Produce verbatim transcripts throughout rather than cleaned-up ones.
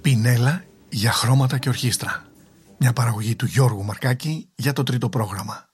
Πινέλα για χρώματα και ορχήστρα. Μια παραγωγή του Γιώργου Μαρκάκη για το τρίτο πρόγραμμα.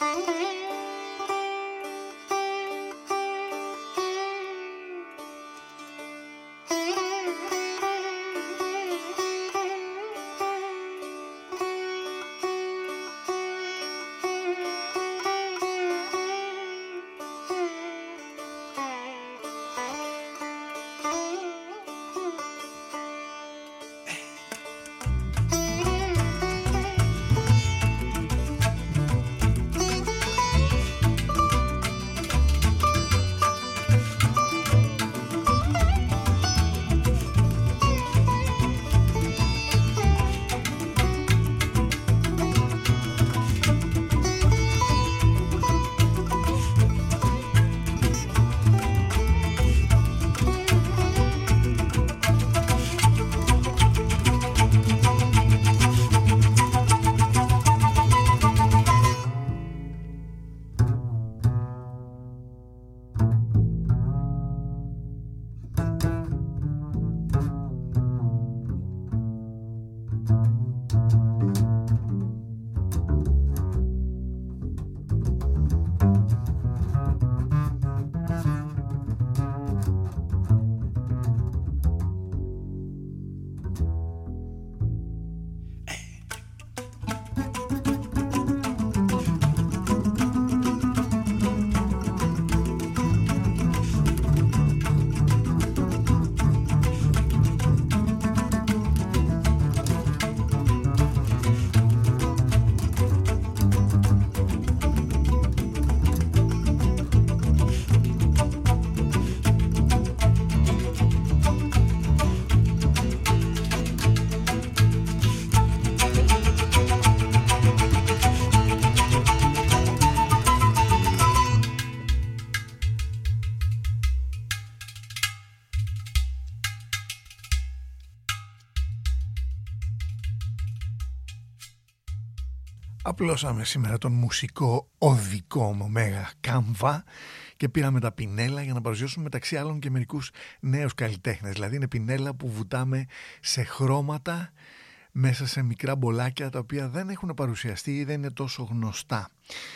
Απλώσαμε σήμερα τον μουσικό οδικό μου Μέγα Κάμβα και πήραμε τα πινέλα για να παρουσιάσουμε μεταξύ άλλων και μερικούς νέους καλλιτέχνες. Δηλαδή είναι πινέλα που βουτάμε σε χρώματα μέσα σε μικρά μπολάκια τα οποία δεν έχουν παρουσιαστεί ή δεν είναι τόσο γνωστά.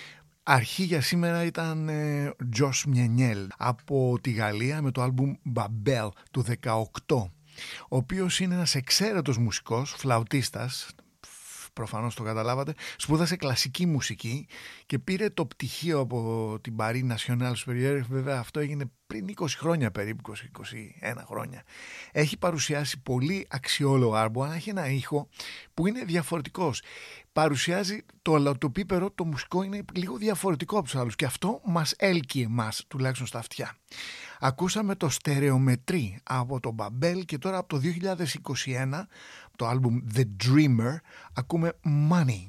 Αρχή για σήμερα ήταν ε, Josh Mienel από τη Γαλλία με το άλμπουμ Babel του δεκαοκτώ, ο οποίος είναι ένας εξαίρετος μουσικός, φλαουτίστας, προφανώς το καταλάβατε, σπούδασε κλασική μουσική και πήρε το πτυχίο από την Paris National Supérieure. Βέβαια αυτό έγινε πριν είκοσι χρόνια περίπου, είκοσι με είκοσι ένα χρόνια. Έχει παρουσιάσει πολύ αξιόλογο άλμπομ, αλλά έχει ένα ήχο που είναι διαφορετικός. Παρουσιάζει το αλατοπίπερο, το μουσικό είναι λίγο διαφορετικό από τους άλλους και αυτό μας έλκει εμάς, τουλάχιστον στα αυτιά. Ακούσαμε το Στερεομετρή από το Babel και τώρα από το δύο χιλιάδες είκοσι ένα, το άλμπουμ The Dreamer, ακούμε Money.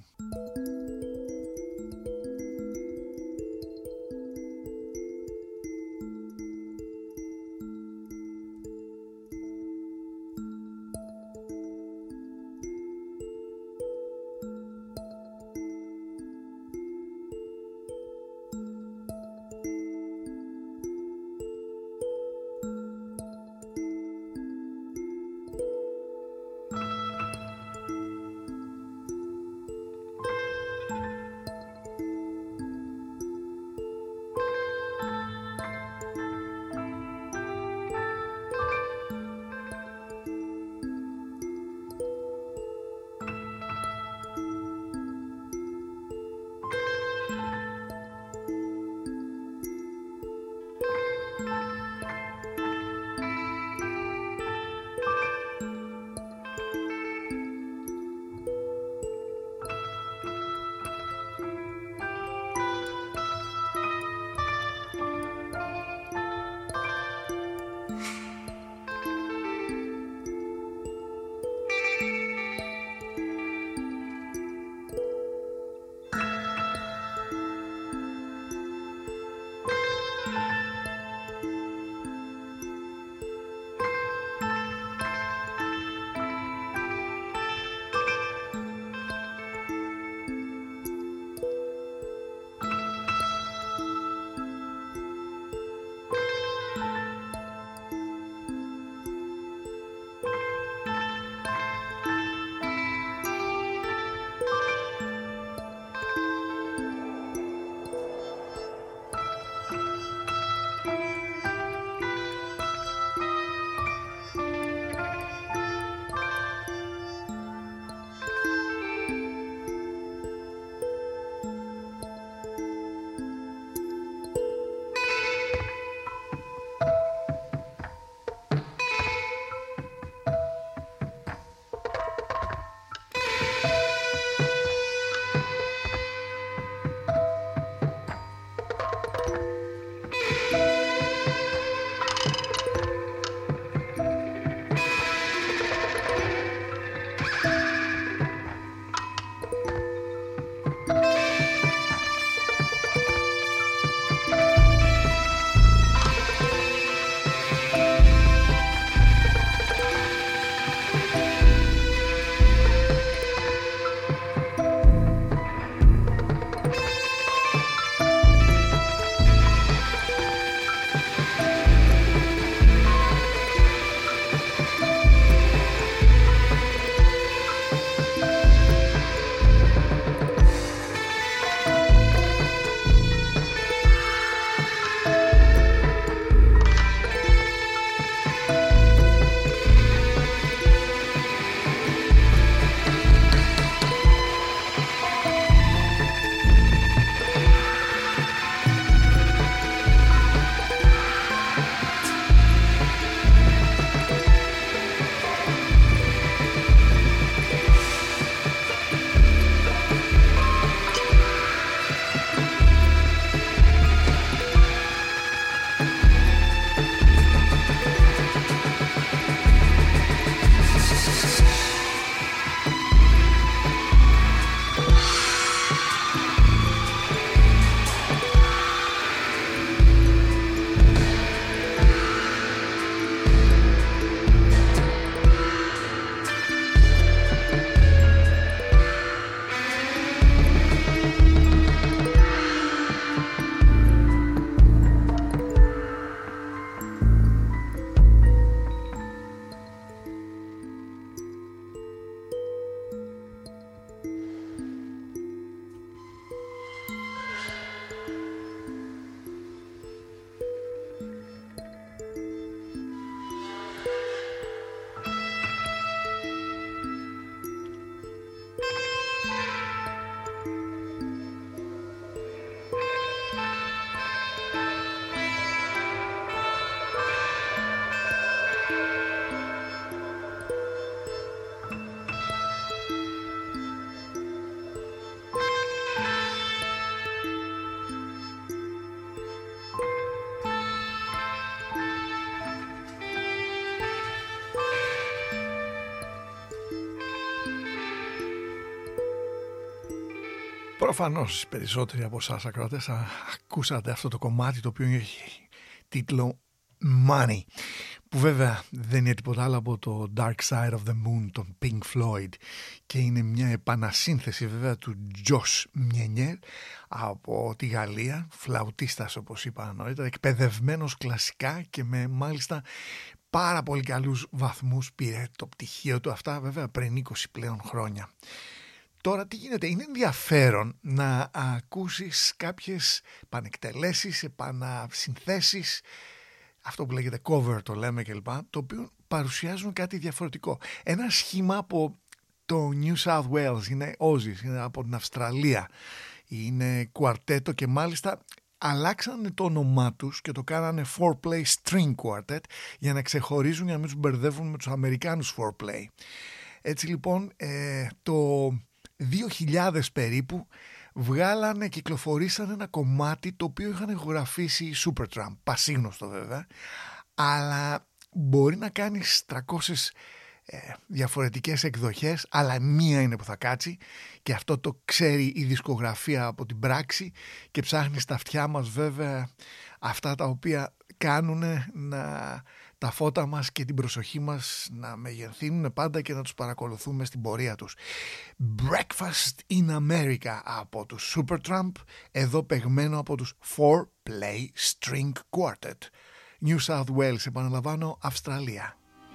Προφανώς περισσότεροι από εσάς ακροατές ακούσατε αυτό το κομμάτι, το οποίο έχει τίτλο Money, που βέβαια δεν είναι τίποτα άλλο από το Dark Side of the Moon των Pink Floyd και είναι μια επανασύνθεση βέβαια του Josh Mjenier από τη Γαλλία, φλαουτίστας όπως είπα νωρίτερα, εκπαιδευμένος κλασικά και με μάλιστα πάρα πολύ καλούς βαθμούς, πήρε το πτυχίο του, αυτά βέβαια πριν είκοσι πλέον χρόνια. Τώρα τι γίνεται, είναι ενδιαφέρον να ακούσεις κάποιες πανεκτελέσεις, επανασυνθέσεις, αυτό που λέγεται cover το λέμε κλπ, το οποίο παρουσιάζουν κάτι διαφορετικό. Ένα σχήμα από το New South Wales, είναι Aussies, είναι από την Αυστραλία, είναι κουαρτέτο και μάλιστα αλλάξανε το όνομά τους και το κάνανε four play string quartet για να ξεχωρίζουν, για να μην τους μπερδεύουν με τους Αμερικάνους four play. Έτσι λοιπόν ε, το δύο χιλιάδες περίπου βγάλανε, κυκλοφορήσανε ένα κομμάτι το οποίο είχαν ηχογραφήσει οι Supertramp, πασίγνωστο βέβαια, αλλά μπορεί να κάνεις τριακόσιες ε, διαφορετικές εκδοχές, αλλά μία είναι που θα κάτσει και αυτό το ξέρει η δισκογραφία από την πράξη και ψάχνει στα αυτιά μας βέβαια αυτά τα οποία κάνουν να τα φώτα μας και την προσοχή μας να μεγεθύνουν πάντα και να τους παρακολουθούμε στην πορεία τους. Breakfast in America από τους Supertramp, εδώ παιγμένο από τους four play string quartet. New South Wales, επαναλαμβάνω, Αυστραλία.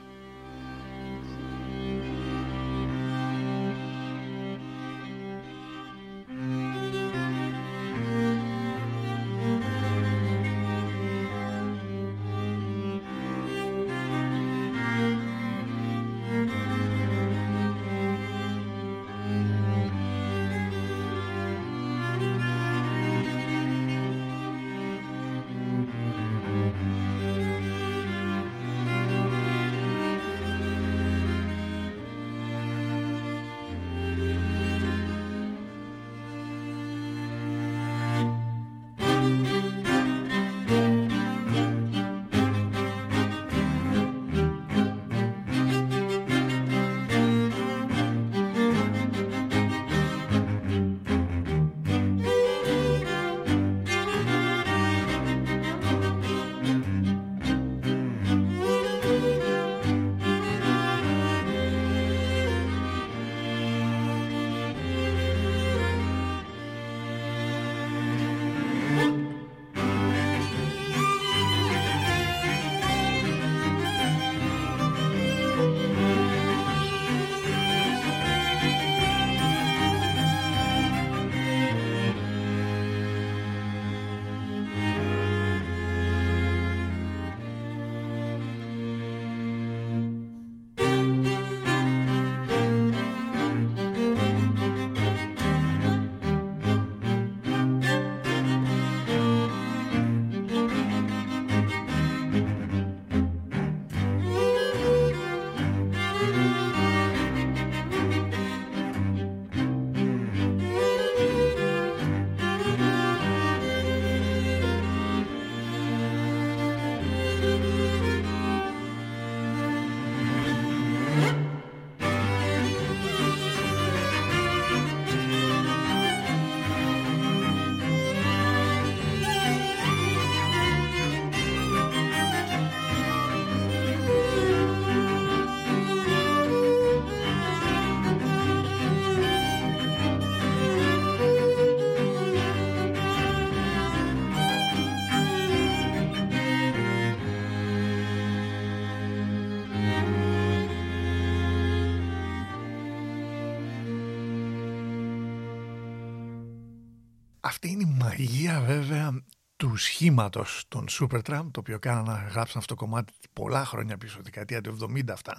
Αυτή είναι η μαγεία βέβαια του σχήματος των Supertramp, το οποίο κάνανε να γράψουν αυτό το κομμάτι πολλά χρόνια πίσω, δεκαετία του εβδομήντα αυτά.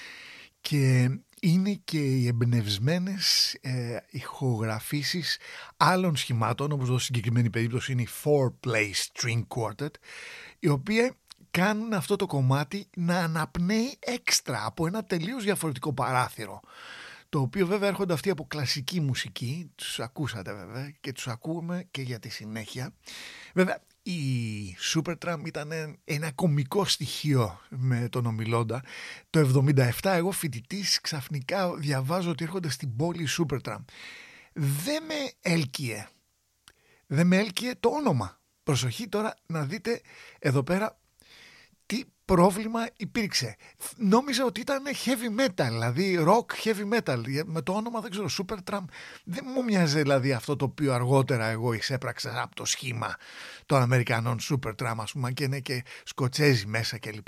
Και είναι και οι εμπνευσμένες ε, ηχογραφήσεις άλλων σχημάτων, όπως εδώ συγκεκριμένη περίπτωση είναι η four play string quartet, οι οποίοι κάνουν αυτό το κομμάτι να αναπνέει έξτρα από ένα τελείως διαφορετικό παράθυρο, το οποίο βέβαια έρχονται αυτοί από κλασική μουσική, τους ακούσατε βέβαια και τους ακούμε και για τη συνέχεια. Βέβαια η Supertramp ήταν ένα κωμικό στοιχείο με τον ομιλώντα. Το εβδομήντα επτά εγώ φοιτητής ξαφνικά διαβάζω ότι έρχονται στην πόλη Supertramp. δεν με έλκυε. Δεν με έλκυε το όνομα. Προσοχή τώρα να δείτε εδώ πέρα τι πρόβλημα υπήρξε. Νόμιζα ότι ήταν heavy metal, δηλαδή rock heavy metal. Με το όνομα δεν ξέρω, Supertramp. Δεν μου μοιάζει δηλαδή αυτό το οποίο αργότερα εγώ εισέπραξα από το σχήμα των Αμερικανών Supertramp, ας πούμε, και είναι και Σκοτσέζοι μέσα κλπ.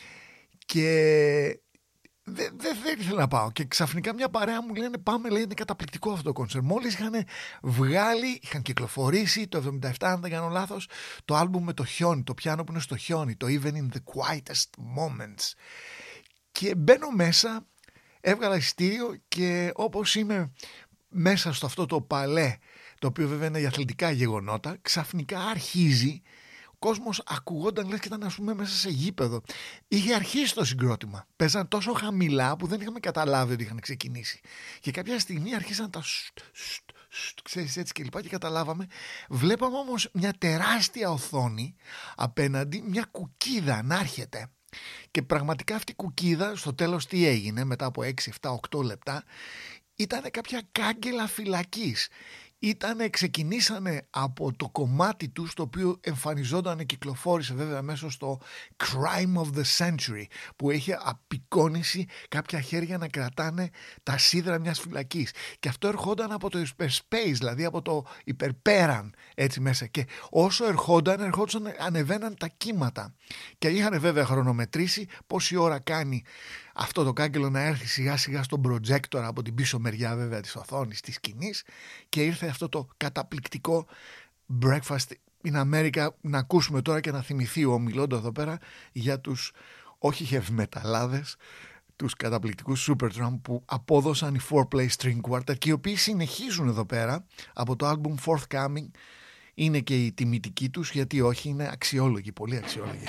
Και δεν δε, δε ήθελα να πάω. Και ξαφνικά μια παρέα μου λένε πάμε, λέει, είναι καταπληκτικό αυτό το κόνσερ. Μόλις είχαν βγάλει, είχαν κυκλοφορήσει το εβδομήντα επτά, αν δεν κάνω λάθος, το άλμπουμ με το χιόνι, το πιάνο που είναι στο χιόνι, το Even in the Quietest Moments. Και μπαίνω μέσα, έβγαλα εισιτήριο και όπως είμαι μέσα στο αυτό το παλέ, το οποίο βέβαια είναι για αθλητικά γεγονότα, ξαφνικά αρχίζει ο κόσμος, ακουγόταν λες και ήταν, ας πούμε, μέσα σε γήπεδο. Είχε αρχίσει το συγκρότημα. Παίζαν τόσο χαμηλά που δεν είχαμε καταλάβει ότι είχαν ξεκινήσει. Και κάποια στιγμή αρχίσαν τα στ, στ, στ, ξέρεις, έτσι και λοιπά, και καταλάβαμε. Βλέπαμε όμως μια τεράστια οθόνη απέναντι, μια κουκίδα να έρχεται. Και πραγματικά αυτή η κουκίδα στο τέλος τι έγινε μετά από έξι, επτά, οκτώ λεπτά, ήταν κάποια κάγκελα φυλακής. Ήτανε, ξεκινήσανε από το κομμάτι τους το οποίο εμφανιζόταν, κυκλοφόρησε βέβαια μέσα στο Crime of the Century, που είχε απεικόνιση κάποια χέρια να κρατάνε τα σίδερα μιας φυλακής, και αυτό ερχόταν από το hyperspace, δηλαδή από το υπερπέραν, έτσι μέσα, και όσο ερχόταν, ερχόντουσαν, ανεβαίναν τα κύματα και είχαν βέβαια χρονομετρήσει πόση ώρα κάνει αυτό το κάγκελο να έρθει σιγά σιγά στον projector από την πίσω μεριά βέβαια της οθόνης της σκηνής, και ήρθε αυτό το καταπληκτικό Breakfast in America. Να ακούσουμε τώρα και να θυμηθεί ο Μιλόντο εδώ πέρα για τους όχι heavy μεταλλάδες, τους καταπληκτικούς Supertramp που απόδωσαν οι four play string quartet, και οι οποίοι συνεχίζουν εδώ πέρα από το album Forthcoming. Είναι και η τιμητική τους, γιατί όχι, είναι αξιόλογοι, πολύ αξιόλογοι.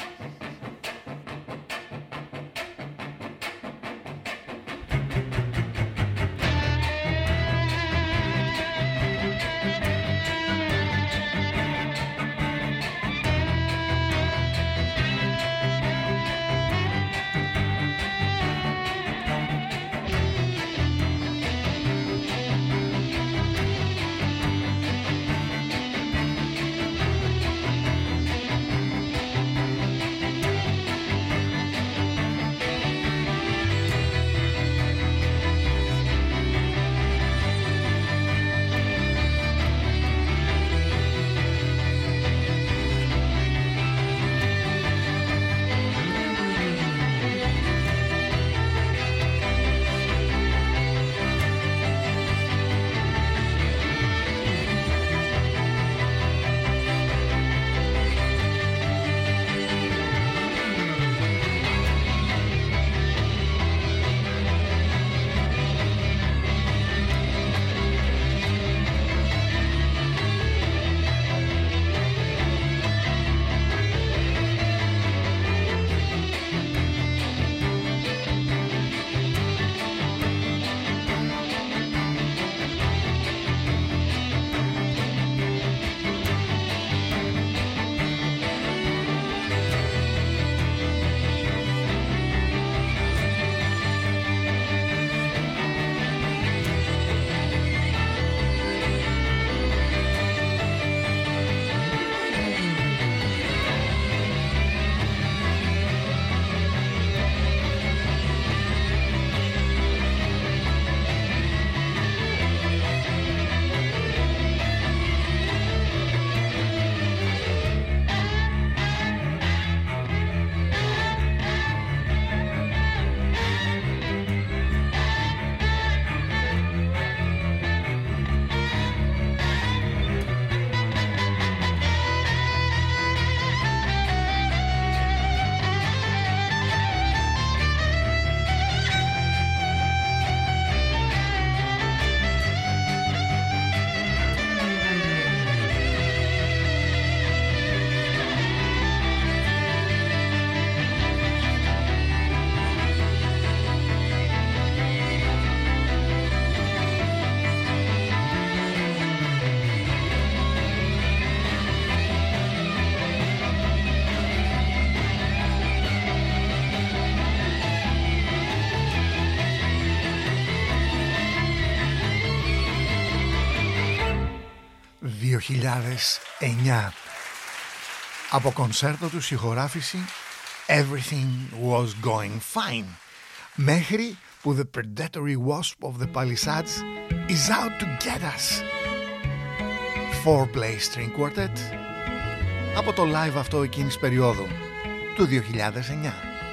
δύο χιλιάδες εννιά. Από κονσέρτο του ηχογράφηση Everything Was Going Fine, μέχρι που The Predatory Wasp of the Palisades is out to get us. Four-play string quartet από το live αυτό εκείνης περίοδου του δύο χιλιάδες εννιά.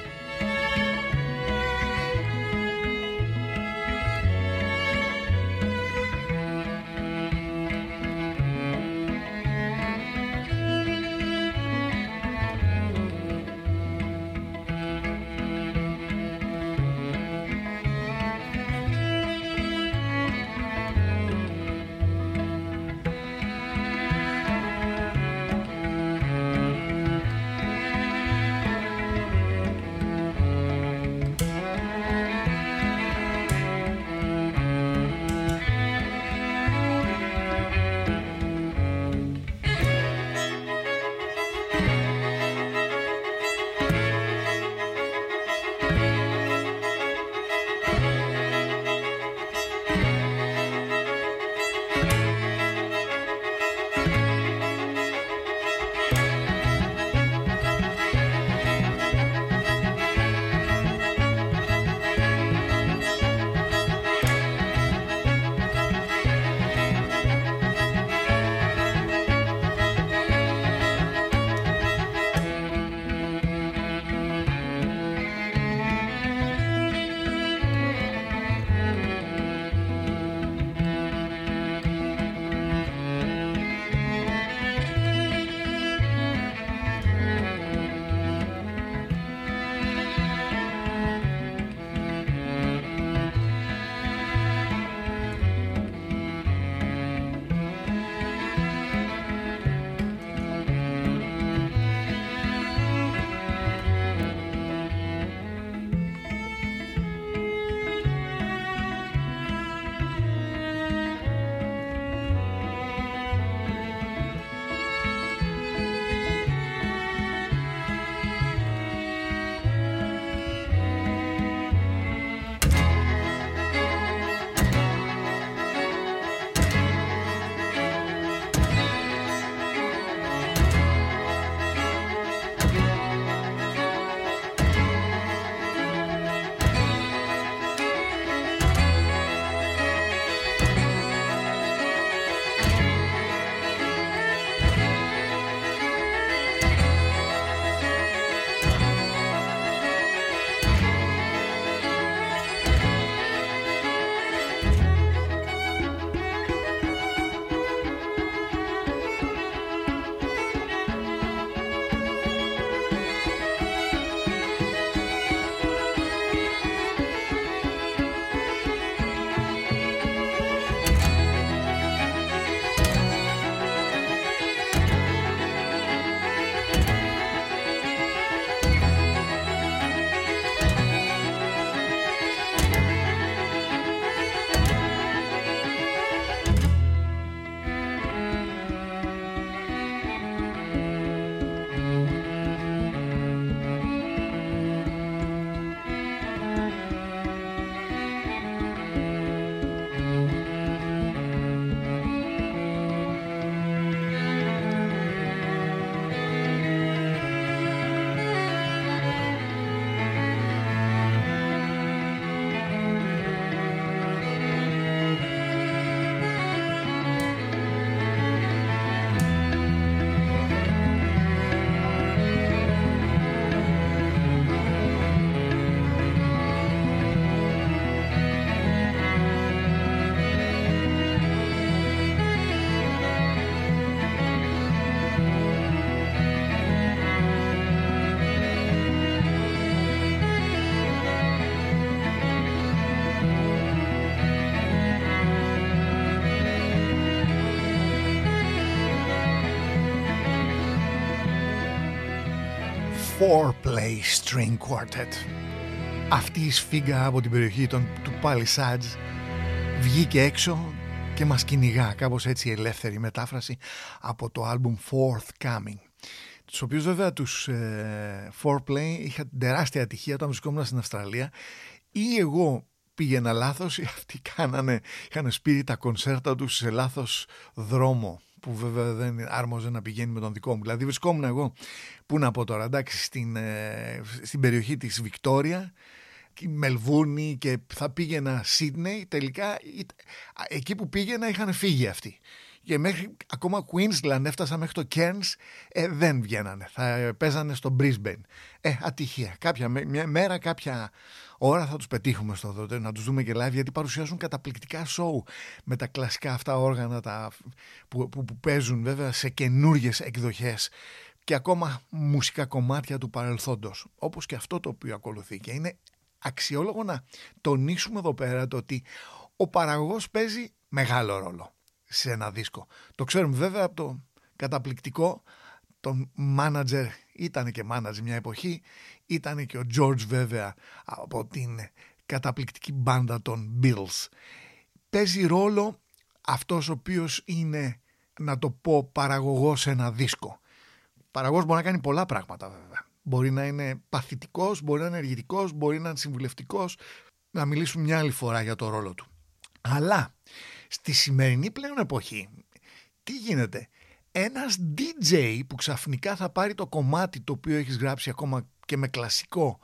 Four-play string quartet. Αυτή η σφίγγα από την περιοχή των, του Palisades βγήκε έξω και μας κυνηγά, κάπως έτσι η ελεύθερη μετάφραση από το άλμπουμ Forthcoming, τους οποίους βέβαια τους ε, Four-play είχα τεράστια ατυχία όταν βρισκόμουν στην Αυστραλία, ή εγώ πήγαινα λάθος, αυτοί κάνανε, είχαν σπείρει τα κονσέρτα τους σε λάθος δρόμο, που βέβαια δεν άρμοζε να πηγαίνει με τον δικό μου. Δηλαδή βρισκόμουν εγώ, πού να πω τώρα, εντάξει, στην, ε, στην περιοχή της Βικτόρια, Μελβούρνη, και θα πήγαινα Σίδνεϊ. Τελικά εκεί που πήγαινα είχαν φύγει αυτοί. Και μέχρι ακόμα Queensland έφτασα μέχρι το Cairns, ε, δεν βγαίνανε. Θα παίζανε στο Brisbane. Ε, ατυχία. Κάποια μια μέρα, κάποια ώρα θα τους πετύχουμε στο δω, να τους δούμε και live, γιατί παρουσιάζουν καταπληκτικά show με τα κλασικά αυτά όργανα τα, που, που, που παίζουν βέβαια σε καινούριες εκδοχές και ακόμα μουσικά κομμάτια του παρελθόντος, όπως και αυτό το οποίο ακολουθεί. Και είναι αξιόλογο να τονίσουμε εδώ πέρα το ότι ο παραγωγός παίζει μεγάλο ρόλο σε ένα δίσκο. Το ξέρουμε βέβαια από το καταπληκτικό τον μάνατζερ, ήταν και μάνατζερ μια εποχή, ήταν και ο George βέβαια από την καταπληκτική μπάντα των Beatles. Παίζει ρόλο αυτός ο οποίος είναι, να το πω, παραγωγός σε ένα δίσκο. Παραγωγός μπορεί να κάνει πολλά πράγματα βέβαια. Μπορεί να είναι παθητικός, μπορεί να είναι ενεργητικός, μπορεί να είναι συμβουλευτικός. Να μιλήσουμε μια άλλη φορά για το ρόλο του. Αλλά στη σημερινή πλέον εποχή, τι γίνεται? Ένας ντι τζέι που ξαφνικά θα πάρει το κομμάτι το οποίο έχεις γράψει ακόμα και με κλασικό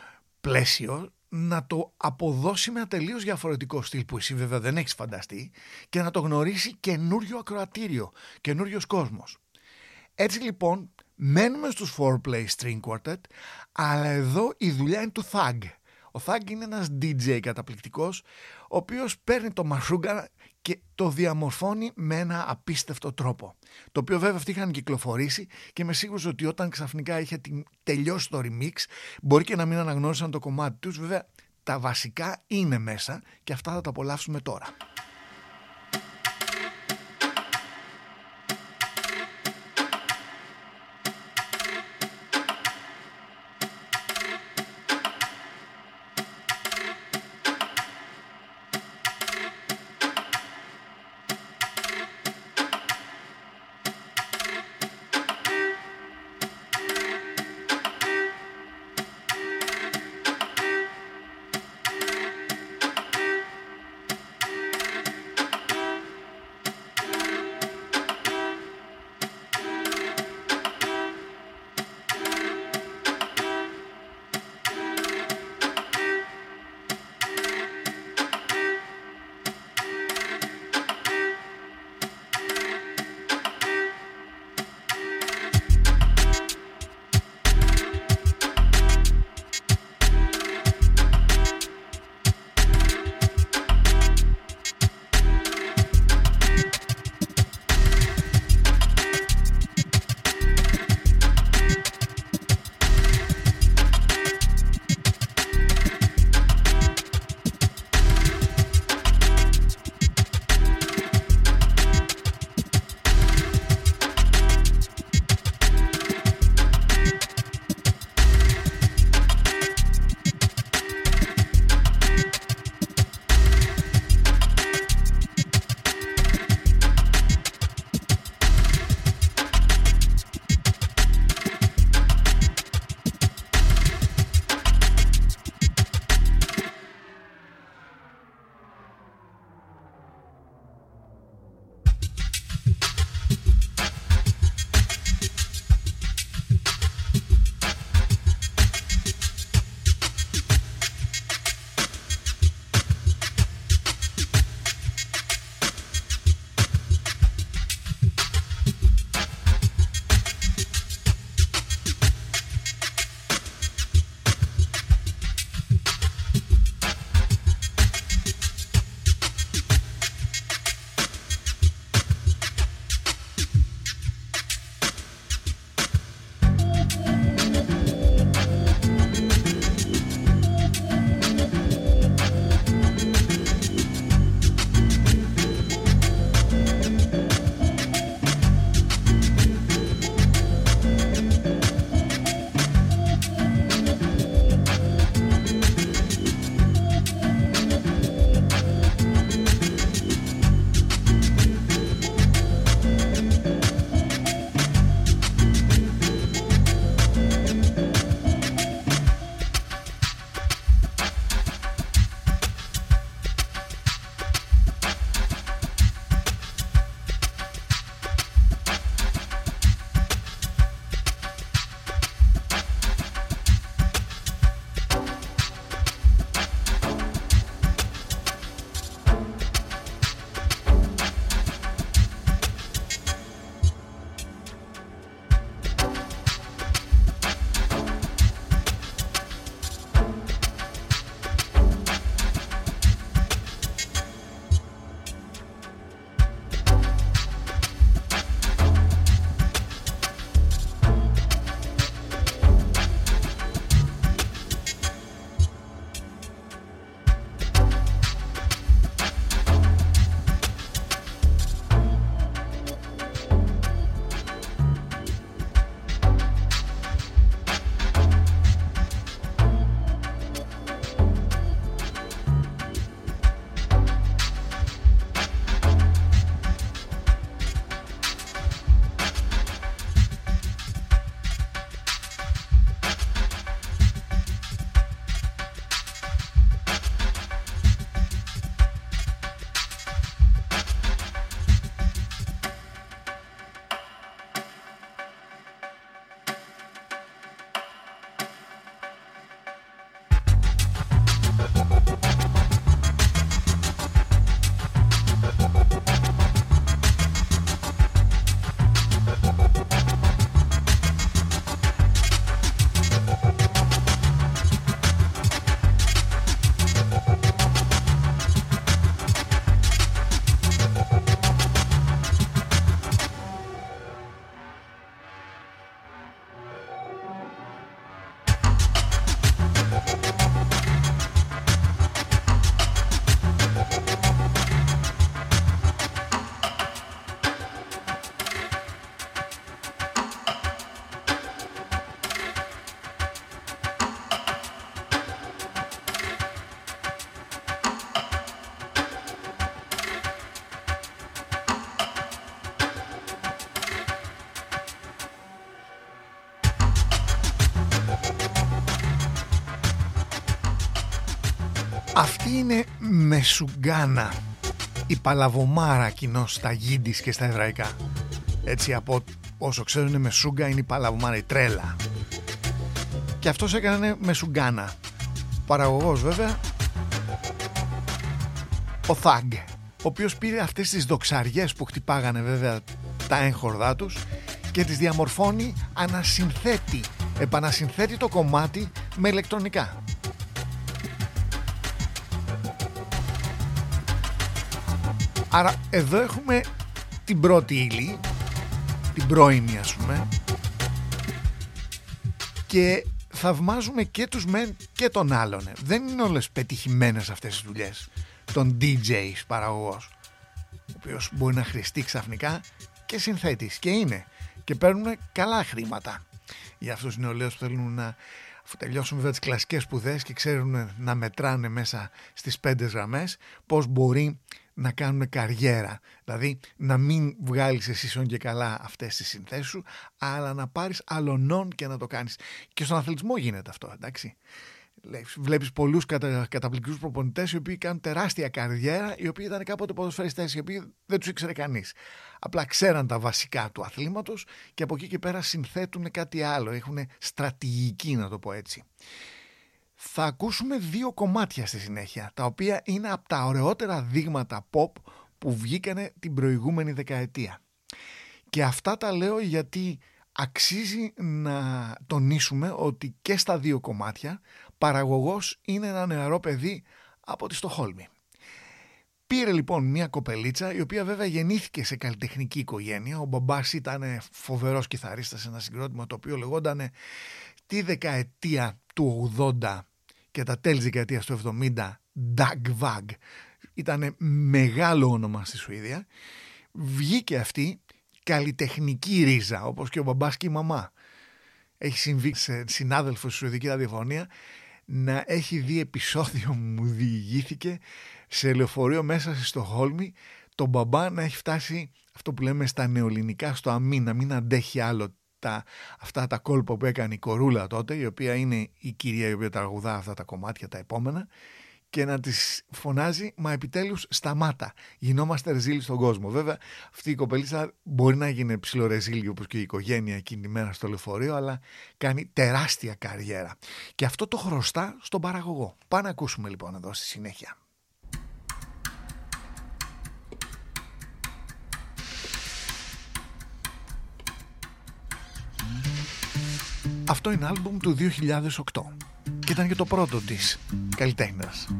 πλαίσιο, να το αποδώσει με ένα τελείως διαφορετικό στυλ που εσύ βέβαια δεν έχεις φανταστεί, και να το γνωρίσει καινούριο ακροατήριο, καινούριος κόσμος. Έτσι λοιπόν μένουμε στους four play string quartet, αλλά εδώ η δουλειά είναι του Thug. Ο Thug είναι ένας ντι τζέι καταπληκτικός, ο οποίος παίρνει το μασούγκα και το διαμορφώνει με ένα απίστευτο τρόπο. Το οποίο βέβαια αυτοί είχαν κυκλοφορήσει και είμαι σίγουρος ότι όταν ξαφνικά είχε τελειώσει το remix, μπορεί και να μην αναγνώρισαν το κομμάτι τους. Βέβαια τα βασικά είναι μέσα και αυτά θα τα απολαύσουμε τώρα. Αυτή είναι Μεσουγκάνα, η παλαβομάρα κοινώς στα γίντις και στα εβραϊκά. Έτσι, από όσο ξέρω, είναι Μεσούγκα, είναι η παλαβομάρα, η τρέλα. Και αυτός έκανε Μεσουγκάνα. Παραγωγός βέβαια ο Thug, ο οποίος πήρε αυτές τις δοξαριές που χτυπάγανε βέβαια τα έγχορδά τους και τις διαμορφώνει, ανασυνθέτει, επανασυνθέτει το κομμάτι με ηλεκτρονικά. Άρα εδώ έχουμε την πρώτη ύλη, την πρώιμη ας πούμε, και θαυμάζουμε και τους μεν και τον άλλον. Δεν είναι όλες πετυχημένες αυτές τις δουλειές. Τον ντι τζέι παραγωγός, ο οποίος μπορεί να χρηστεί ξαφνικά και συνθέτης, και είναι, και παίρνουν καλά χρήματα για αυτούς τους νεολαίους που θέλουν να, αφού τελειώσουν βέβαια τις κλασικές σπουδές και ξέρουν να μετράνε μέσα στις πέντε γραμμές, πώς μπορεί να κάνουν καριέρα. Δηλαδή να μην βγάλεις εσύ σον και καλά αυτές τις συνθέσεις σου, αλλά να πάρεις αλωνών και να το κάνεις. Και στον αθλητισμό γίνεται αυτό, εντάξει. Βλέπεις πολλούς κατα, καταπληκτικούς προπονητές οι οποίοι κάνουν τεράστια καριέρα, οι οποίοι ήταν κάποτε ποδοσφαιριστές, οι οποίοι δεν τους ήξερε κανείς. Απλά ξέραν τα βασικά του αθλήματος και από εκεί και πέρα συνθέτουν κάτι άλλο. Έχουν στρατηγική, να το πω έτσι. Θα ακούσουμε δύο κομμάτια στη συνέχεια, τα οποία είναι από τα ωραιότερα δείγματα pop που βγήκανε την προηγούμενη δεκαετία. Και αυτά τα λέω γιατί αξίζει να τονίσουμε ότι και στα δύο κομμάτια παραγωγός είναι ένα νεαρό παιδί από τη Στοχόλμη. Πήρε λοιπόν μια κοπελίτσα, η οποία βέβαια γεννήθηκε σε καλλιτεχνική οικογένεια. Ο μπαμπάς ήταν φοβερός κιθαρίστας σε ένα συγκρότημα το οποίο λεγόταν τη δεκαετία του ογδόντα και τα τέλη της δεκαετίας του εβδομήντα Dagvag. Ήταν μεγάλο όνομα στη Σουηδία. Βγήκε αυτή καλλιτεχνική ρίζα, όπως και ο μπαμπάς και η μαμά. Έχει συμβεί σε συνάδελφο στη Σουηδική Ραδιοφωνία να έχει δει επεισόδιο, μου διηγήθηκε, σε λεωφορείο μέσα στη Στοχόλμη, τον μπαμπά να έχει φτάσει, αυτό που λέμε στα νεοελληνικά, στο αμήν, να μην αντέχει άλλο τα, αυτά τα κόλπα που έκανε η Κορούλα τότε, η οποία είναι η κυρία η οποία τραγουδά αυτά τα κομμάτια τα επόμενα, και να της φωνάζει, μα επιτέλους σταμάτα, γινόμαστε ρεζίλοι στον κόσμο. Βέβαια αυτή η κοπελίτσα μπορεί να γίνει ψιλορεζίλη όπως και η οικογένεια εκείνη τη μέρα στο λεωφορείο, αλλά κάνει τεράστια καριέρα και αυτό το χρωστά στον παραγωγό. Πάμε να ακούσουμε λοιπόν εδώ στη συνέχεια. Αυτό είναι άλμπουμ του δύο χιλιάδες οκτώ και ήταν και το πρώτο της καλλιτέχνας.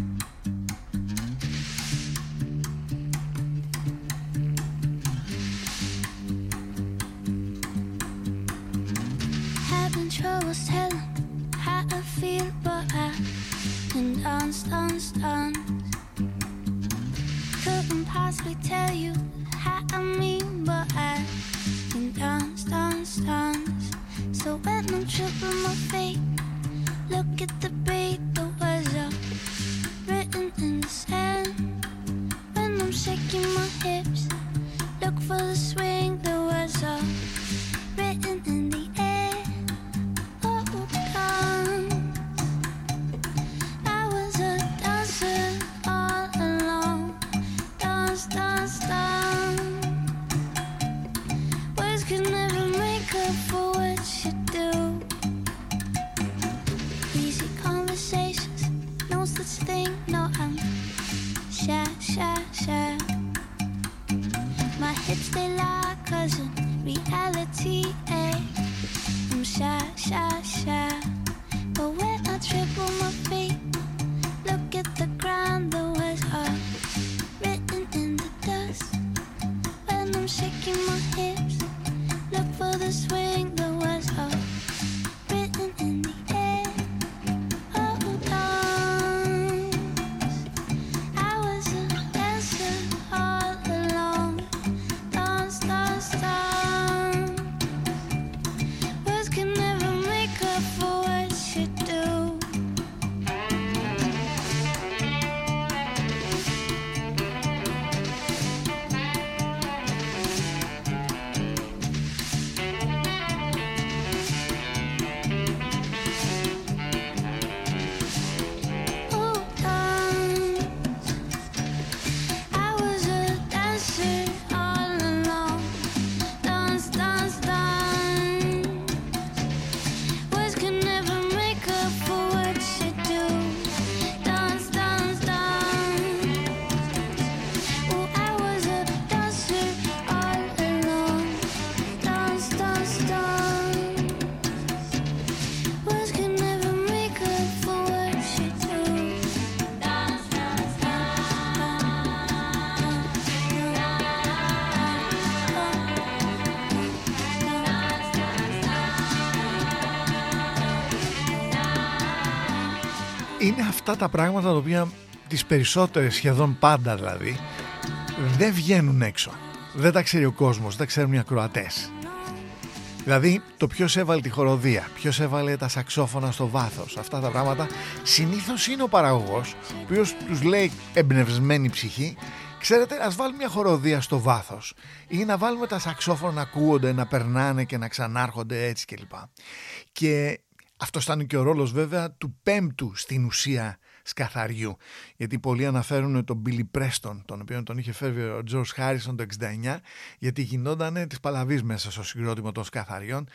Having troubles telling how I feel, but I can dance, dance, dance. Couldn't possibly tell you how I mean, but I can dance, dance, dance. So when I'm tripping my feet, look at the beat, the words are written in the sand. When I'm shaking my hips, look for the swing, the words are written in the air. Oh, God. I was a dancer all along. Dance, dance, dance. Words could never make up for what you do. Easy conversations, no such thing, no, I'm shy, shy, shy. My hips, they lie, cause in reality, eh, I'm shy, shy, shy. But when I trip on my feet, look at the ground, the words are written in the dust. When I'm shaking my hips, look for the swing, the words are written in the air. Oh, dance. I was a dancer all along. Dance, dance, dance. Words can never make up for what you do. είναι αυτά τα πράγματα τα οποία τις περισσότερες, σχεδόν πάντα δηλαδή, δεν βγαίνουν έξω. Δεν τα ξέρει ο κόσμος, δεν τα ξέρουν οι ακροατές. Δηλαδή το ποιος έβαλε τη χοροδία, ποιος έβαλε τα σαξόφωνα στο βάθος, αυτά τα πράγματα συνήθως είναι ο παραγωγός, ο οποίος τους λέει εμπνευσμένη ψυχή, ξέρετε, ας βάλουμε μια χοροδία στο βάθος ή να βάλουμε τα σαξόφωνα να ακούγονται, να περνάνε και να ξανάρχονται έτσι κλπ. Και αυτό ήταν και ο ρόλος βέβαια του πέμπτου στην ουσία σκαθαριού, γιατί πολλοί αναφέρουν τον Billy Preston, τον οποίο τον είχε φέρει ο George Harrison το εξήντα εννιά, γιατί γινόταν της παλαβής μέσα στο συγκρότημα των σκαθαριών,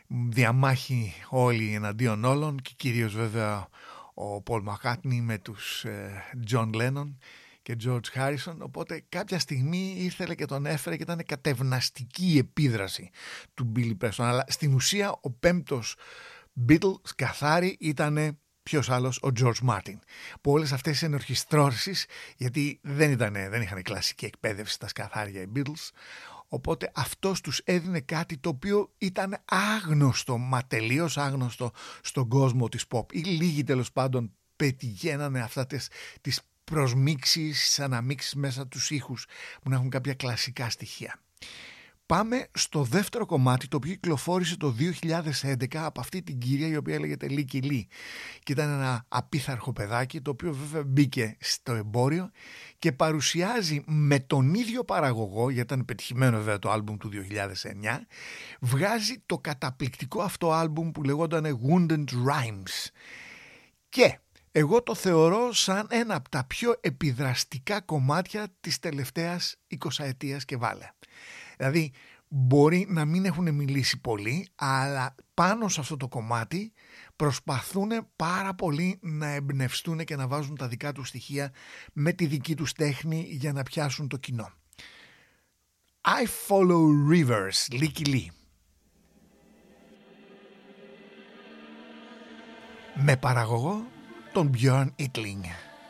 διαμάχη όλοι εναντίον όλων και κυρίως βέβαια ο Paul McCartney με τους ε, John Lennon και George Harrison, οπότε κάποια στιγμή ήθελε και τον έφερε και ήταν κατευναστική η επίδραση του Billy Preston, αλλά στην ουσία ο πέμπτος Beatles καθάρι ήταν ποιος άλλος, ο George Martin, που όλες αυτές οι ενορχιστρώσεις, γιατί δεν, ήτανε, δεν είχαν κλασική εκπαίδευση στα σκαθάρια οι Beatles, οπότε αυτός τους έδινε κάτι το οποίο ήταν άγνωστο, μα τελείως άγνωστο στον κόσμο της pop, ή λίγοι τέλος πάντων πετυχαίνανε αυτά τις, τις προσμίξεις, τις αναμίξεις μέσα τους ήχους που να έχουν κάποια κλασικά στοιχεία. Πάμε στο δεύτερο κομμάτι, το οποίο κυκλοφόρησε το δύο χιλιάδες έντεκα από αυτή την κυρία η οποία λέγεται Λίκη Λί και ήταν ένα απίθαρχο παιδάκι, το οποίο βέβαια μπήκε στο εμπόριο και παρουσιάζει με τον ίδιο παραγωγό, γιατί ήταν πετυχημένο βέβαια το άλμπουμ του δύο χιλιάδες εννιά, βγάζει το καταπληκτικό αυτό άλμπουμ που λεγόταν Wounded Rhymes και εγώ το θεωρώ σαν ένα από τα πιο επιδραστικά κομμάτια της τελευταίας εικοσαετίας και βάλε. Δηλαδή μπορεί να μην έχουν μιλήσει πολύ, αλλά πάνω σε αυτό το κομμάτι προσπαθούν πάρα πολύ να εμπνευστούν και να βάζουν τα δικά τους στοιχεία με τη δική τους τέχνη για να πιάσουν το κοινό. I Follow Rivers, Λίκη Λί. Με παραγωγό τον Björn Yttling.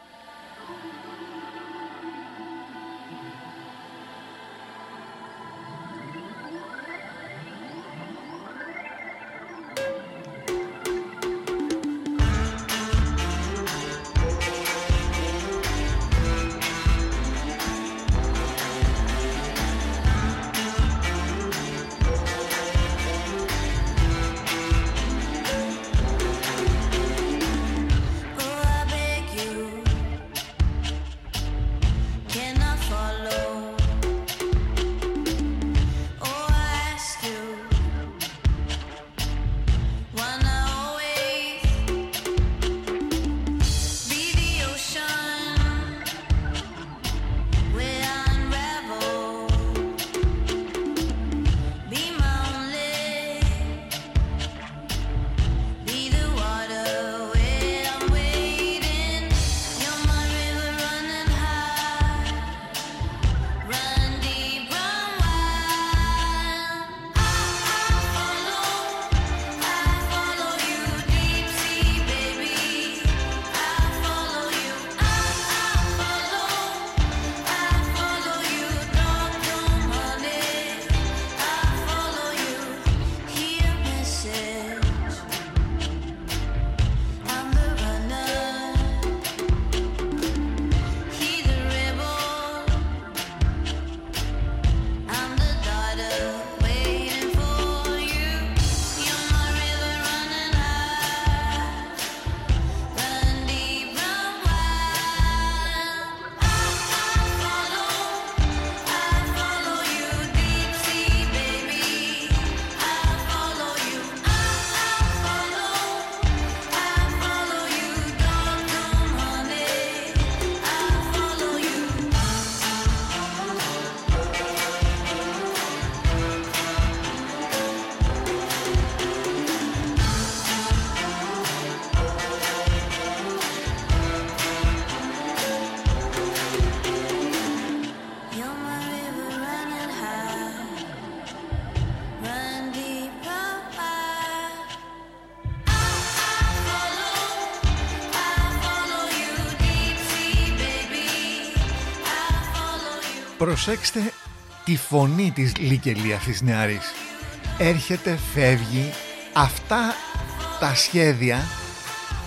Προσέξτε τη φωνή της Λίκη Λί αυτής της νεαρής. Έρχεται, φεύγει. Αυτά τα σχέδια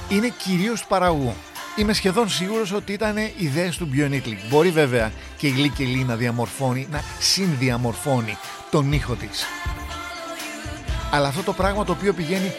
είναι κυρίως του παραγωγού. Είμαι σχεδόν σίγουρος ότι ήταν ιδέες του Björn Yttling. Μπορεί βέβαια και η Λίκη Λί να διαμορφώνει, να συνδιαμορφώνει τον ήχο της. Αλλά αυτό το πράγμα το οποίο πηγαίνει...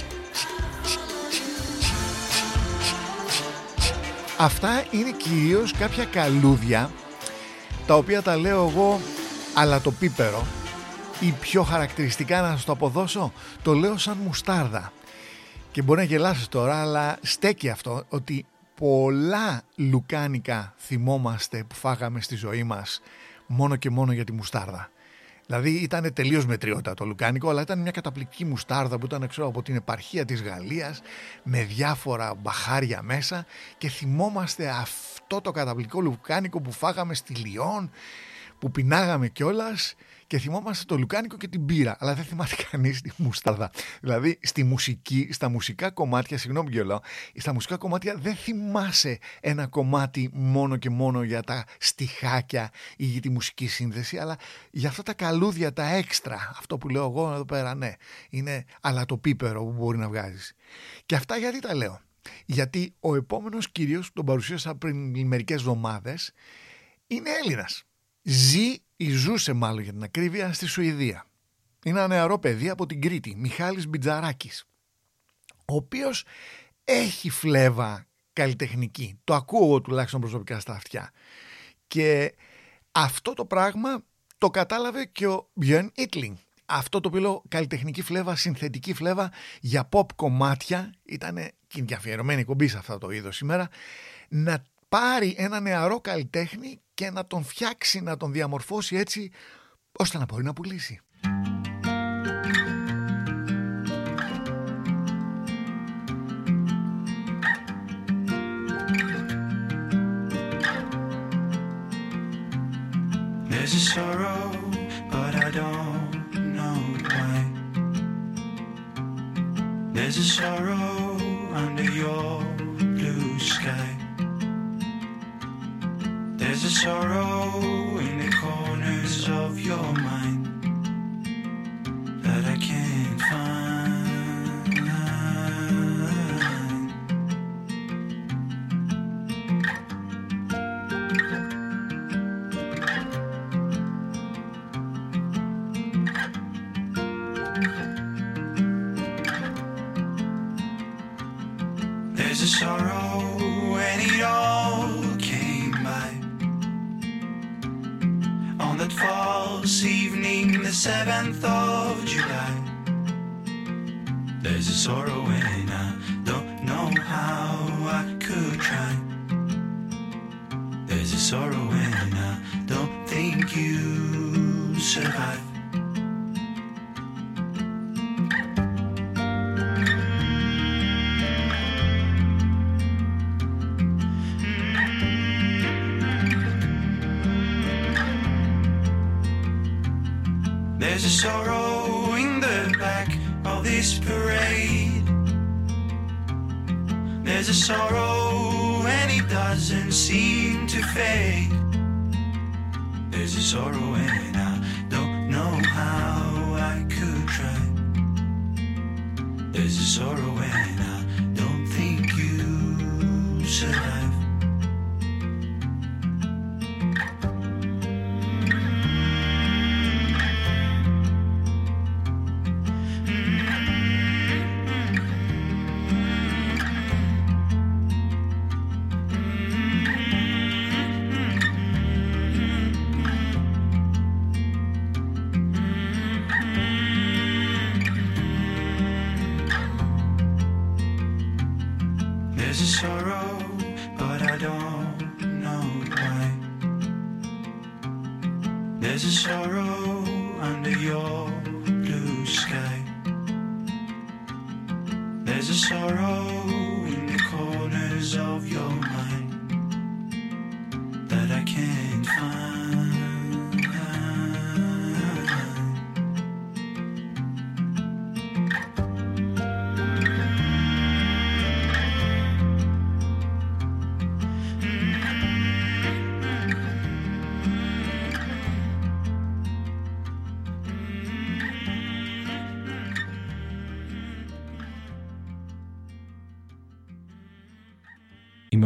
Αυτά είναι κυρίως κάποια καλούδια, τα οποία τα λέω εγώ αλατοπίπερο, ή πιο χαρακτηριστικά να σας το αποδώσω, το λέω σαν μουστάρδα. Και μπορεί να γελάσεις τώρα, αλλά στέκει αυτό, ότι πολλά λουκάνικα θυμόμαστε που φάγαμε στη ζωή μας μόνο και μόνο για τη μουστάρδα. Δηλαδή ήταν τελείως μετριότητα το λουκάνικο, αλλά ήταν μια καταπληκτική μουστάρδα που ήταν, ξέρω, από την επαρχία της Γαλλίας, με διάφορα μπαχάρια μέσα, και θυμόμαστε αυτό το καταπληκτικό λουκάνικο που φάγαμε στη Λιόν, που πεινάγαμε κιόλας, και θυμόμαστε το λουκάνικο και την μπύρα, αλλά δεν θυμάται κανείς τη μουστάρδα. Δηλαδή στη μουσική, στα μουσικά κομμάτια, συγγνώμη κιόλα, στα μουσικά κομμάτια δεν θυμάσαι ένα κομμάτι μόνο και μόνο για τα στιχάκια ή για τη μουσική σύνδεση, αλλά για αυτά τα καλούδια, τα έξτρα. Αυτό που λέω εγώ εδώ πέρα, ναι, είναι αλατοπίπερο που μπορεί να βγάζεις. Και αυτά γιατί τα λέω? Γιατί ο επόμενος κυρίως που τον παρουσίασα πριν μερικές εβδομάδες είναι Έλληνας. Ζει ή ζούσε μάλλον για την ακρίβεια στη Σουηδία. Είναι ένα νεαρό παιδί από την Κρήτη, Μιχάλης Μπιτζαράκης, ο οποίος έχει φλέβα καλλιτεχνική. Το ακούω εγώ τουλάχιστον προσωπικά στα αυτιά. Και αυτό το πράγμα το κατάλαβε και ο Björn Yttling. Αυτό το οποίο λέω καλλιτεχνική φλέβα, συνθετική φλέβα για pop κομμάτια, ήταν και αφιερωμένη κομπή σε αυτό το είδος σήμερα, να πάρει ένα νεαρό καλλιτέχνη και να τον φτιάξει, να τον διαμορφώσει έτσι ώστε να μπορεί να πουλήσει. There's a sorrow, but I don't know why. There's a sorrow under your blue sky. There's a sorrow in the corners of your mind that I can't find. There's a sorrow when it all came by. On that false evening, the seventh of July. There's a sorrow when I don't know how I could try. There's a sorrow when I don't think you survive. There's a sorrow in the back of this parade. There's a sorrow and it doesn't seem to fade. There's a sorrow and I don't know how I could try. There's a sorrow and I don't think you survive. There's a sorrow, but I don't know why. There's a sorrow under your blue sky. There's a sorrow in the corners of your mind that I can't find.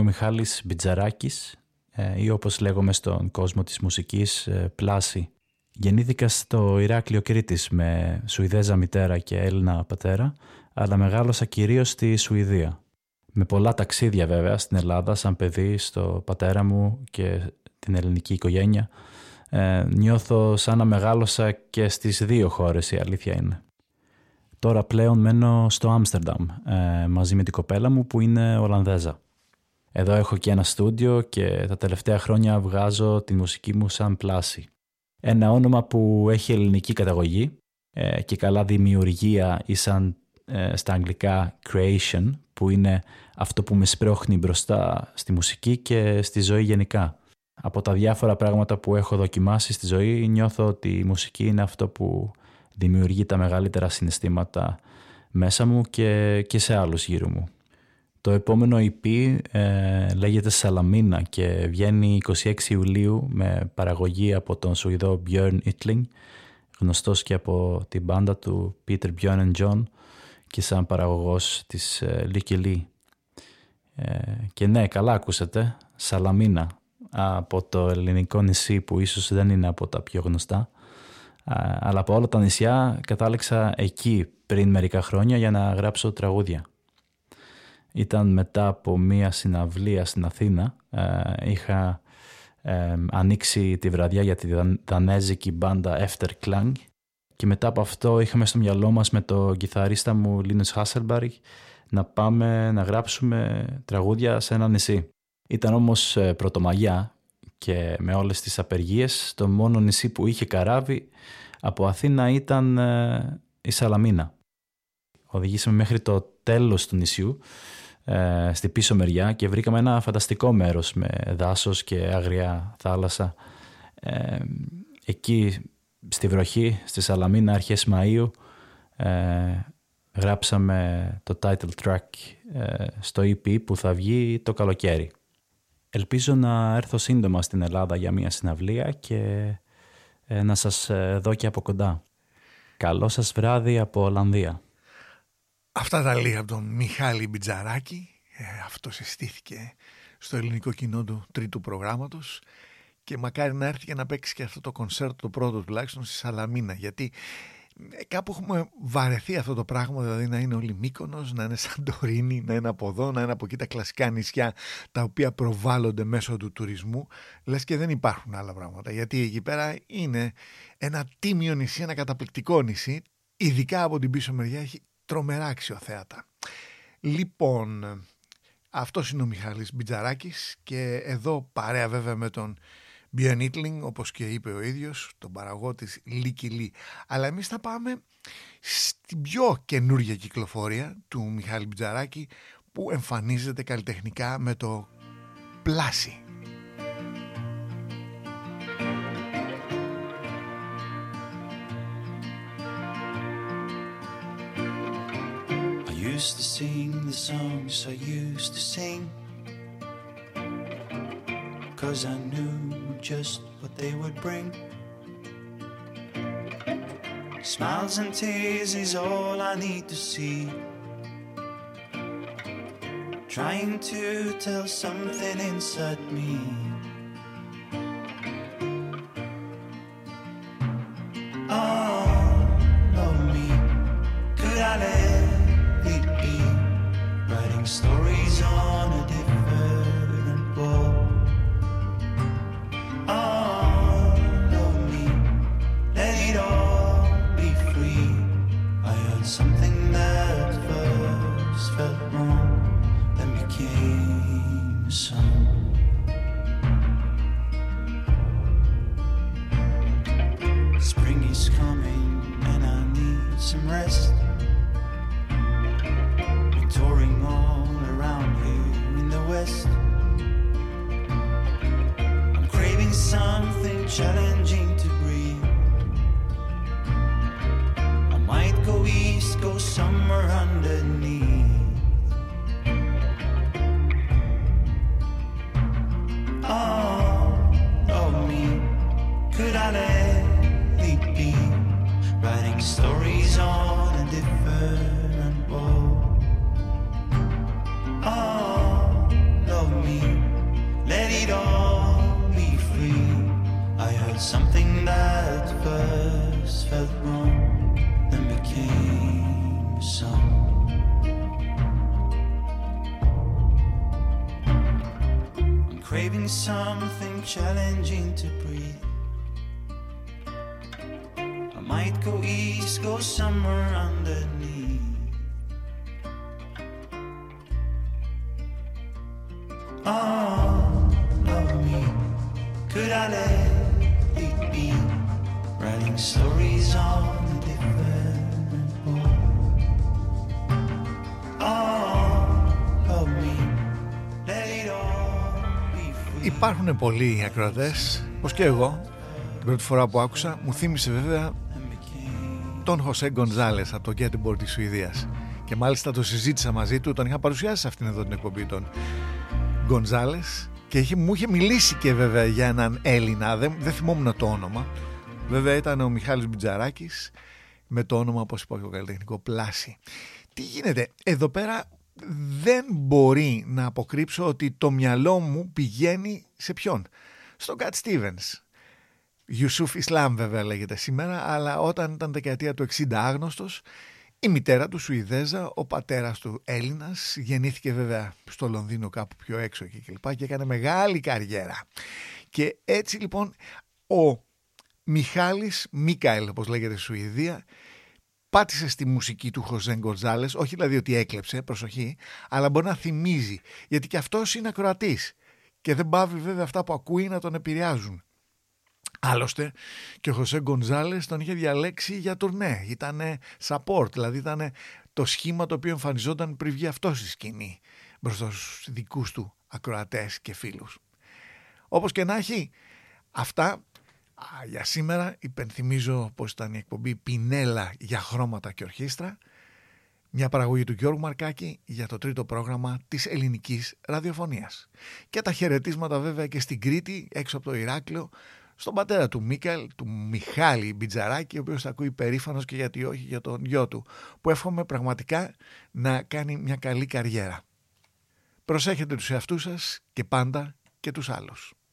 Μιχάλης Μπιτζαράκης ή όπως λέγομαι στον κόσμο της μουσικής, Πλάση. Γεννήθηκα στο Ηράκλειο Κρήτης με Σουηδέζα μητέρα και Έλληνα πατέρα, αλλά μεγάλωσα κυρίως στη Σουηδία. Με πολλά ταξίδια βέβαια στην Ελλάδα σαν παιδί, στο πατέρα μου και την ελληνική οικογένεια. Ε, νιώθω σαν να μεγάλωσα και στις δύο χώρες, η αλήθεια είναι. Τώρα πλέον μένω στο Άμστερνταμ ε, μαζί με την κοπέλα μου που είναι Ολλανδέζα. Εδώ έχω και ένα στούντιο και τα τελευταία χρόνια βγάζω τη μουσική μου σαν Πλάση. Ένα όνομα που έχει ελληνική καταγωγή ε, και καλά δημιουργία ή σαν ε, στα αγγλικά creation, που είναι αυτό που με σπρώχνει μπροστά στη μουσική και στη ζωή γενικά. Από τα διάφορα πράγματα που έχω δοκιμάσει στη ζωή νιώθω ότι η μουσική είναι αυτό που δημιουργεί τα μεγαλύτερα συναισθήματα μέσα μου και, και σε άλλους γύρω μου. Το επόμενο ι πι ε, λέγεται Σαλαμίνα και βγαίνει εικοστή έκτη Ιουλίου με παραγωγή από τον Σουηδό Björn Yttling, γνωστός και από την μπάντα του Peter Björn and John και σαν παραγωγός της ε, Lykke Li. Ε, και ναι, καλά ακούσατε, Σαλαμίνα, από το ελληνικό νησί που ίσως δεν είναι από τα πιο γνωστά, αλλά από όλα τα νησιά κατάληξα εκεί πριν μερικά χρόνια για να γράψω τραγούδια. Ήταν μετά από μία συναυλία στην Αθήνα, είχα ε, ανοίξει τη βραδιά για τη δανέζικη μπάντα Efterklang και μετά από αυτό είχαμε στο μυαλό μας με τον κιθαρίστα μου Linus Hasselberg να πάμε να γράψουμε τραγούδια σε ένα νησί. Ήταν όμως ε, πρωτομαγιά και με όλες τις απεργίες το μόνο νησί που είχε καράβι από Αθήνα ήταν ε, η Σαλαμίνα. Οδηγήσαμε μέχρι το τέλος του νησιού, ε, στη πίσω μεριά, και βρήκαμε ένα φανταστικό μέρος με δάσος και άγρια θάλασσα. Ε, εκεί στη βροχή, στη Σαλαμίνα, αρχές Μαΐου, ε, γράψαμε το title track ε, στο ι πι που θα βγει το καλοκαίρι. Ελπίζω να έρθω σύντομα στην Ελλάδα για μια συναυλία και ε, να σας δω και από κοντά. Καλό σας βράδυ από Ολλανδία. Αυτά τα λίγα από τον Μιχάλη Μπιτζαράκη. Ε, αυτό συστήθηκε στο ελληνικό κοινό του τρίτου προγράμματος και μακάρι να έρθει και να παίξει και αυτό το κονσέρτο, το πρώτο τουλάχιστον, στη Σαλαμίνα, γιατί κάπου έχουμε βαρεθεί αυτό το πράγμα, δηλαδή να είναι όλη Μύκονος, να είναι Σαντορίνη, να είναι από εδώ, να είναι από εκεί τα κλασικά νησιά τα οποία προβάλλονται μέσω του τουρισμού, λες και δεν υπάρχουν άλλα πράγματα, γιατί εκεί πέρα είναι ένα τίμιο νησί, ένα καταπληκτικό νησί, ειδικά από την πίσω μεριά έχει τρομερά αξιοθέατα. Λοιπόν, αυτός είναι ο Μιχάλης Μπιτζαράκης και εδώ παρέα βέβαια με τον Björn Yttling, όπως και είπε ο ίδιος, τον παραγωγό της Lykke Li. Αλλά εμείς θα πάμε στην πιο καινούργια κυκλοφορία του Μιχάλη Μπιτζαράκη που εμφανίζεται καλλιτεχνικά με το Πλάση. I used to sing the songs I used to sing, 'cause I knew just what they would bring. Smiles and tears is all I need to see, trying to tell something inside me. Oh, love me, could I let it be, writing stories on a different wall. Oh, love me, let it all be free. I heard something that first felt wrong, then became a song. Spring is coming and I need some rest. Been touring all around here in the West. I'm craving something challenging to breathe. I might go east, go somewhere underneath. Oh, oh me, could I let it be, writing stories on a different wall. Oh, love me, felt wrong, then became a song. I'm craving something challenging to breathe. I might go east, go somewhere underneath. All of me, could I let it be? Writing stories on a different wall. All of me, let it all be free. Υπάρχουν πολλοί ακροατές, πως και εγώ την πρώτη φορά που άκουσα μου θύμισε βέβαια τον Χωσέ Γκονζάλες από το Γκέτεμποργκ της Σουηδίας, και μάλιστα το συζήτησα μαζί του, τον είχα παρουσιάσει σε αυτήν εδώ την εκπομπή των Γκονζάλες, και είχε, μου είχε μιλήσει και βέβαια για έναν Έλληνα, δεν, δεν θυμόμουν το όνομα. Βέβαια ήταν ο Μιχάλης Μπιτζαράκης με το όνομα, όπως είπα, το καλλιτεχνικό Πλάση. Τι γίνεται εδώ πέρα? Δεν μπορεί να αποκρύψω ότι το μυαλό μου πηγαίνει σε ποιον? Στον Κατ Στίβενς. Ιουσούφ Ισλάμ βέβαια λέγεται σήμερα, αλλά όταν ήταν δεκαετία του εξήντα άγνωστος, η μητέρα του Σουηδέζα, ο πατέρας του Έλληνας, γεννήθηκε βέβαια στο Λονδίνο κάπου πιο έξω και κλπ, και έκανε μεγάλη καριέρα. Και έτσι λοιπόν ο Μιχάλης, Μίκαελ όπως λέγεται στη Σουηδία, πάτησε στη μουσική του Χωσέ Γκονζάλες, όχι δηλαδή ότι έκλεψε, προσοχή, αλλά μπορεί να θυμίζει, γιατί και αυτός είναι ακροατής και δεν πάβει βέβαια αυτά που ακούει να τον επηρεάζουν. Άλλωστε και ο Χωσέ Γκονζάλες τον είχε διαλέξει για τουρνέ, ήταν support, δηλαδή ήταν το σχήμα το οποίο εμφανιζόταν πριν βγει αυτό στη σκηνή μπροστά στους δικούς του ακροατές και φίλους. Όπως και να έχει, αυτά α, για σήμερα. Υπενθυμίζω πως ήταν η εκπομπή Πινέλα για χρώματα και ορχήστρα, μια παραγωγή του Γιώργου Μαρκάκη για το τρίτο πρόγραμμα της ελληνικής ραδιοφωνίας. Και τα χαιρετίσματα βέβαια και στην Κρήτη, έξω από το Ηράκλειο, στον πατέρα του Μίκαλ, του Μιχάλη Μπιτζαράκη, ο οποίος θα ακούει περήφανος, και γιατί όχι για τον γιο του, που εύχομαι πραγματικά να κάνει μια καλή καριέρα. Προσέχετε τους εαυτούς σας και πάντα και τους άλλους.